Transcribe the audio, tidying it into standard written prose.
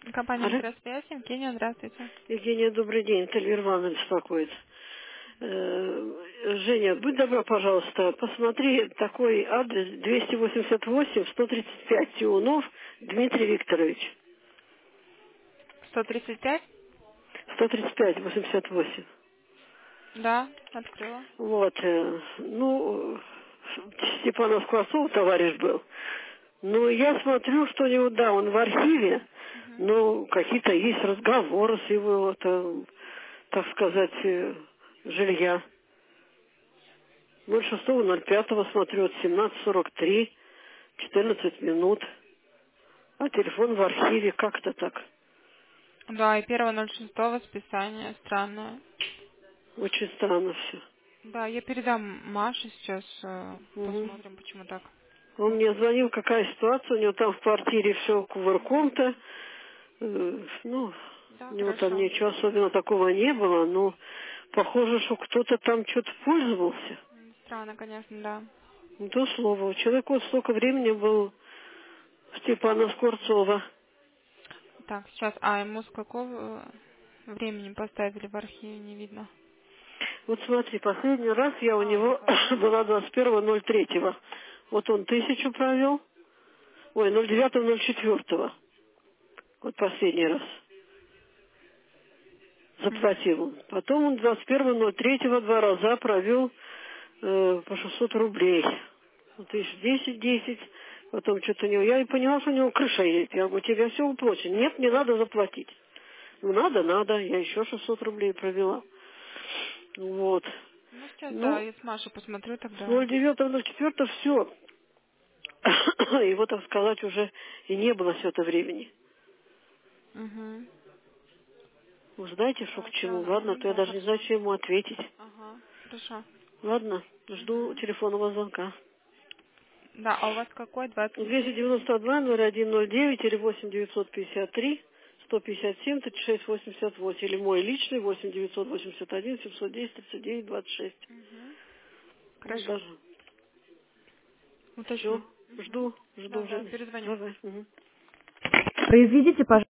Компания Алло. «Микросвязь». Евгения, здравствуйте. Евгения, добрый день. Это Эльвира Ивановна беспокоит. Женя, будь добра, пожалуйста, посмотри такой адрес 288-135 Тиунов Дмитрий Викторович. 135? 135-88. Да, открыла. Вот. Степанов Скворцов товарищ был. Ну, я смотрю, что у него, да, он в архиве, Мгм. но какие-то есть разговоры с его, так сказать, жилья. 06.05 смотрю, от 17:43, 14 минут. А телефон в архиве, как-то так. Да, и 1.06 списание. Странное. Очень странно все. Да, я передам Маше сейчас. Посмотрим, Угу. почему так. Он мне звонил, какая ситуация, у него там в квартире все кувырком-то. Ну, Да, у него там хорошо. ничего особенно такого не было, но похоже, что кто-то там что-то пользовался. Странно, конечно, да. Не то слово. У человека вот столько времени был Степана Скворцова. Так, сейчас. А ему с какого времени поставили в архиве, не видно. Вот смотри, последний раз я у него Захожу. была 21.03. Вот он 1000 провел. Ой, 09.04. Вот последний раз Мгм. заплатил он. Потом он 21.03 два раза провел по 600 рублей. Вот видишь, 10. Потом что-то у него. Я и поняла, что у него крыша едет. Я говорю, тебе все уплачено. Нет, не надо заплатить. Ну, надо. Я еще 600 рублей провела. Вот. Ну, сейчас, да, Ну, я с Машей посмотрю с тогда. 09.04 все. Его, так сказать, уже и не было все это времени. Угу. Вы знаете, что Да, к чему? странно. Ладно, Угу, то я да, даже не знаю, хорошо. что ему ответить. Ага, хорошо. Ладно, жду Угу. телефонного звонка. Да, а у вас какой? 29? 292-0109 или 8-953 157 36 88 или мой личный 8-981 710 39 26. Угу. Ну, Хорошо. даже. Все, Уточню. Угу. жду, Да, да, Женя. перезвоню. Давай. Мгм. Произведите, пожалуйста.